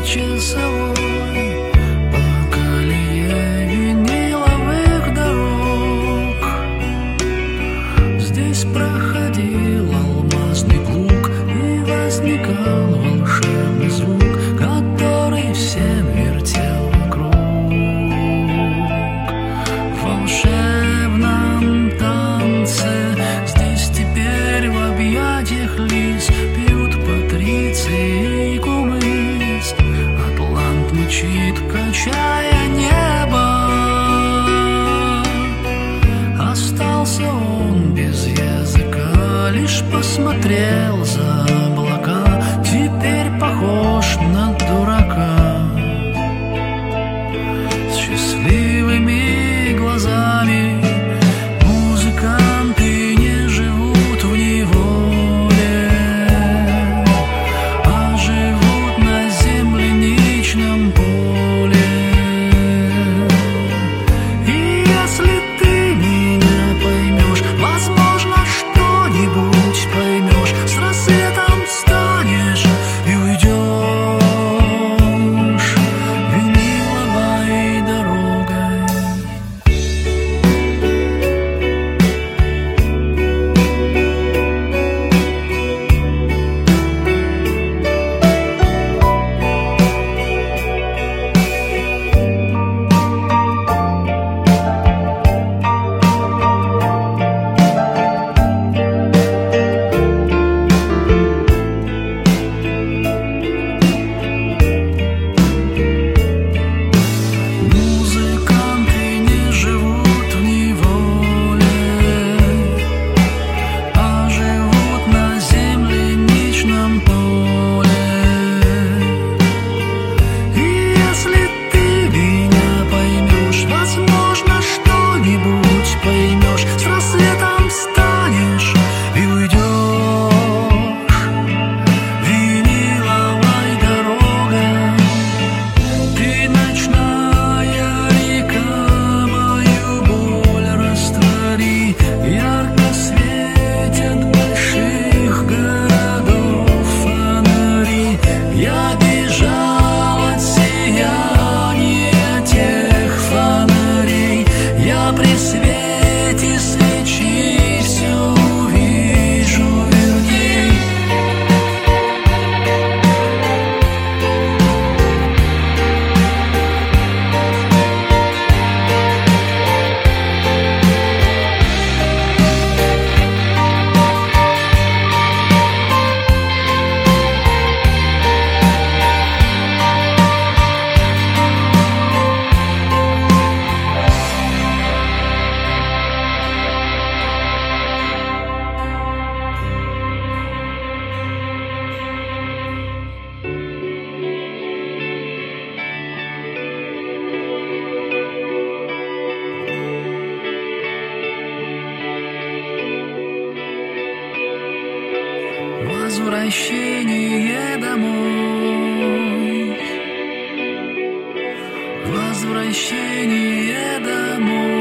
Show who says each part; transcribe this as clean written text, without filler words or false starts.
Speaker 1: часовой по колее виниловых дорог. Здесь проходил алмазный плуг, и возникал волшебный звук, который всем вертел вокруг. В волшебном танце здесь теперь в объятиях лис пьют патриции и кумыс. Атлант мчит, качая небо. Остался он без языка, лишь посмотрел за облака. Теперь похож на дурака с счастливыми глазами. Музыканты не живут в неволе, а живут на земляничном поле. И если ты меня поймешь, возможно, что-нибудь поймешь, с рассветом встанешь и уйдешь виниловой дорогой. Музыканты не живут в неволе, а живут на земляничном поле. И если ты меня поймешь, возможно, что-нибудь поймешь, с рассветом встанешь и уйдешь виниловой дорогой. Ты ночная река, мою боль раствори, ярко светят больших городов фонари. Я бежал от сияния тех фонарей, я при свете свечи все увижу верней. Возвращение домой, возвращение домой.